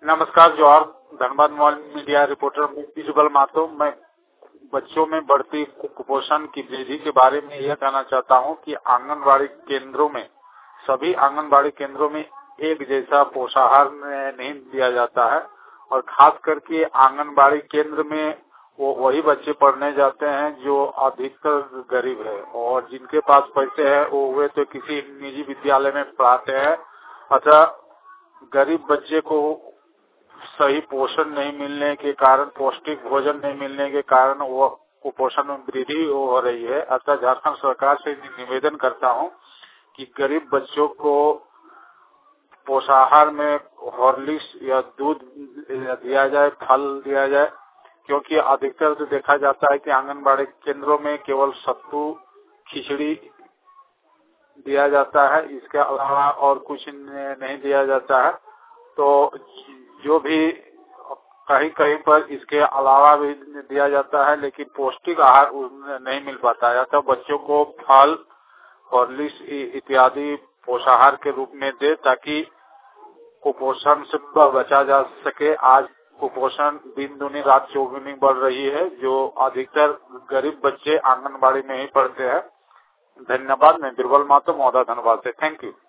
नमस्कार जौहर, Dhanbad mall media reporter विजुअल मातो। मैं बच्चों में बढ़ती कुपोषण की वृद्धि के बारे में यह कहना चाहता हूं कि आंगनबाड़ी केंद्रों में सभी आंगनबाड़ी केंद्रों में एक जैसा पोषाहार नहीं दिया जाता है और खास करके आंगनबाड़ी केंद्र में वो वही बच्चे पढ़ने जाते हैं जो अधिकतर गरीब है और जिनके पास पैसे है वो तो किसी निजी विद्यालय में पढ़ाते हैं। अतः गरीब बच्चे को सही पोषण नहीं मिलने के कारण, पौष्टिक भोजन नहीं मिलने के कारण वो कुपोषण में वृद्धि हो रही है। अतः झारखंड सरकार से निवेदन करता हूं कि गरीब बच्चों को पोषाहार में हॉर्लिक्स या दूध दिया जाए, फल दिया जाए, क्योंकि अधिकतर तो देखा जाता है कि आंगनबाड़ी केंद्रों में केवल सत्तू, खिचड़ी दिया जाता है, इसके अलावा और कुछ नहीं दिया जाता है। तो जो भी कहीं कहीं पर इसके अलावा भी दिया जाता है लेकिन पौष्टिक आहार नहीं मिल पाता है। तो बच्चों को फल, हॉर्लिक्स इत्यादि पोषाहार के रूप में दे ताकि कुपोषण से बचा जा सके। आज कुपोषण दिन दूनी रात चौगुनी बढ़ रही है, जो अधिकतर गरीब बच्चे आंगनबाड़ी में ही पढ़ते हैं। धन्यवाद। मैं बिरबल मातो, मौदा, धनबाद से। Thank you.